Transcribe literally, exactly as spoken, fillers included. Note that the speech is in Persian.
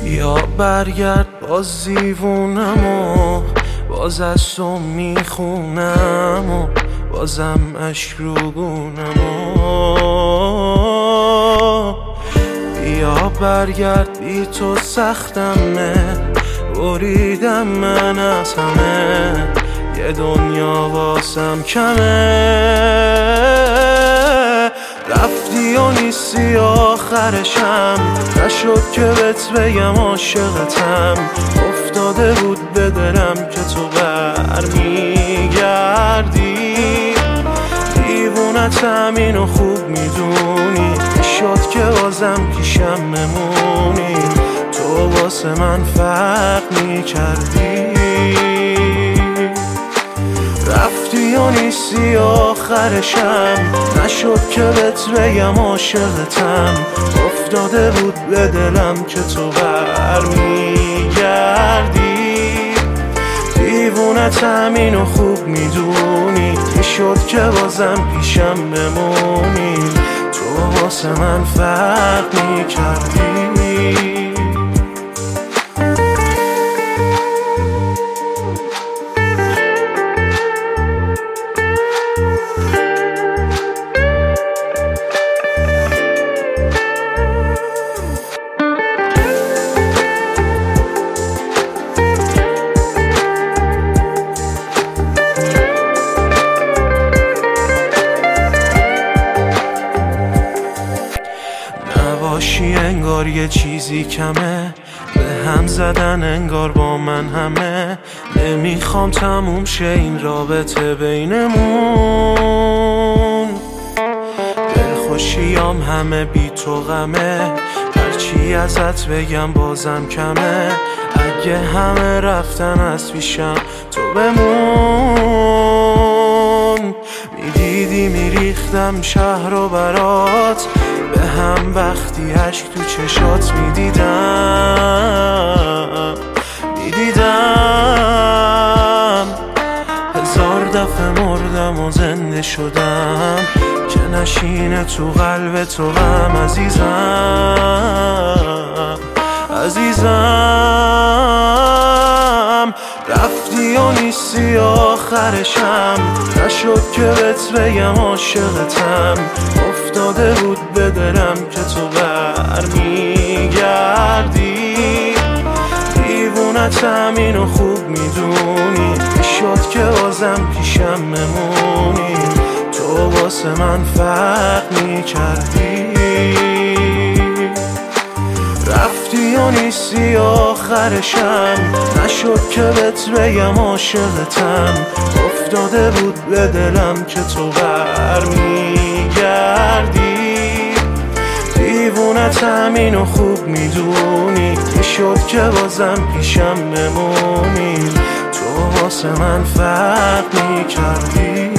یا برگرد باز دیوونم و باز از تو میخونم و بازم اشک رو گونم و یا برگرد بی تو سختمه بریدم من از همه یه دنیا واسم کمه رفتی و نیستی آخرشم نشد که بهت بگم عاشقتم افتاده بود به دلم که تو برمیگردی دیوونتم اینو خوب میدونی شد که بازم پیشم نمونی تو واسه من فرق میکردی رفتی و نیستی آخرشم نشد که بهت بگم عاشقتم افتاده بود به دلم که تو برمیگردی دیوونتم اینو خوب میدونی شد که بازم پیشم بمونی تو واسه من فرق میکردی باشی انگار یه چیزی کمه به هم زدن انگار با من همه نمیخوام تموم شه این رابطه بینمون دلخوشیام همه بی تو غمه هرچی ازت بگم بازم کمه اگه همه رفتن از پیشم تو بمون میدیدی میریختم شهر و برات به هم وقتی عشق تو چشات میدیدم میدیدم هزار دفعه مردم و زنده شدم که نشینه تو قلب تو غم عزیزم عزیزم رفتی و نیستی آخرشم نشد که بهت بگم عاشقتم افتاده بود به دلم که تو برمیگردی دیوونتم اینو خوب میدونی شد که بازم پیشم بمونی تو واسه من فرق میکردی رفتی و نیستی آخرشم نشد که بهت بگم عاشقتم افتاده بود به دلم که تو برمیگردی دیوونتم اینو خوب میدونی شد که بازم پیشم بمونی تو واسه من فرق میکردی